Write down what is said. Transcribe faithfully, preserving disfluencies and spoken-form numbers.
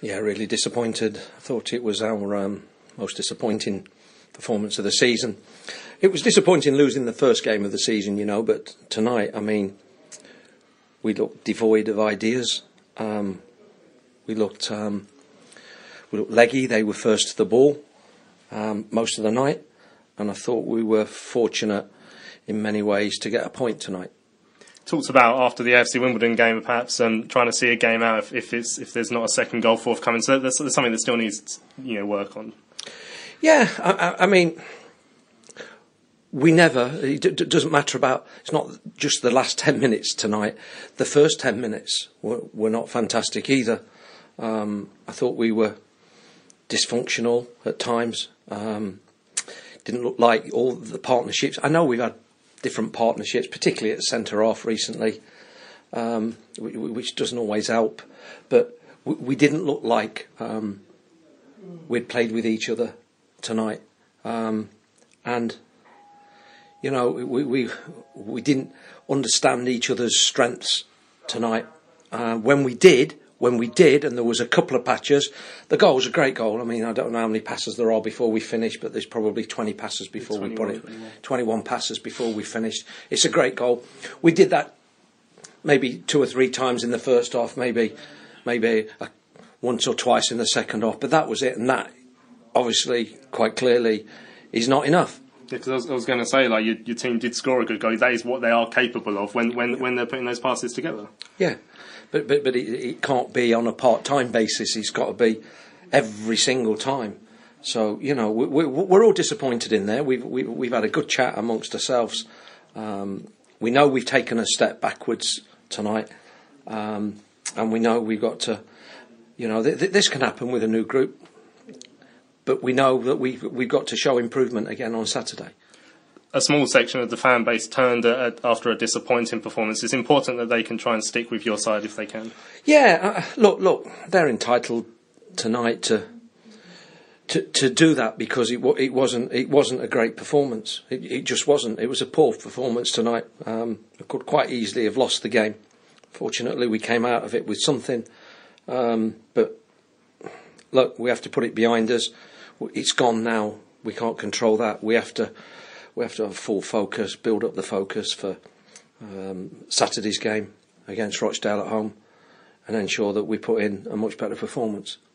Yeah, really disappointed. I thought it was our um, most disappointing performance of the season. It was disappointing losing the first game of the season, you know, but tonight, I mean, we looked devoid of ideas. Um, we looked um, we looked leggy. They were first to the ball um, most of the night, and I thought we were fortunate in many ways to get a point tonight. Talked about after the A F C Wimbledon game, perhaps um, trying to see a game out if, if it's if there's not a second goal forthcoming. So there's, there's something that still needs you know work on. Yeah, I, I mean, we never. It d- doesn't matter about. It's not just the last ten minutes tonight. The first ten minutes were, were not fantastic either. Um, I thought we were dysfunctional at times. Um, didn't look like all the partnerships. I know we've had different partnerships, particularly at centre half recently, um, which doesn't always help. But we didn't look like um, we'd played with each other tonight, um, and you know we, we we didn't understand each other's strengths tonight. Uh, when we did, when we did, and there was a couple of patches. The goal was a great goal. I mean, I don't know how many passes there are before we finish, but there's probably twenty passes before we put it. twenty-one. twenty-one passes before we finished. It's a great goal. We did that maybe two or three times in the first half, maybe maybe a, once or twice in the second half, but that was it. And that, obviously, quite clearly, is not enough. Yeah, because I was, I was going to say, like, your, your team did score a good goal. That is what they are capable of when, when, when they're putting those passes together. Yeah. But but but it, it can't be on a part-time basis. It's got to be every single time. So you know we, we, we're all disappointed in there. We've we've, we've had a good chat amongst ourselves. Um, we know we've taken a step backwards tonight, um, and we know we've got to. You know th- th- this can happen with a new group, but we know that we we've, we've got to show improvement again on Saturday. A small section of the fan base turned at, after a disappointing performance. It's important that they can try and stick with your side if they can. Yeah, uh, look, look, they're entitled tonight to to to do that because it it wasn't it wasn't a great performance. It, it just wasn't. It was a poor performance tonight. Um, I could quite easily have lost the game. Fortunately, we came out of it with something. Um, but look, we have to put it behind us. It's gone now. We can't control that. We have to. We have to have full focus, build up the focus for um, Saturday's game against Rochdale at home and ensure that we put in a much better performance.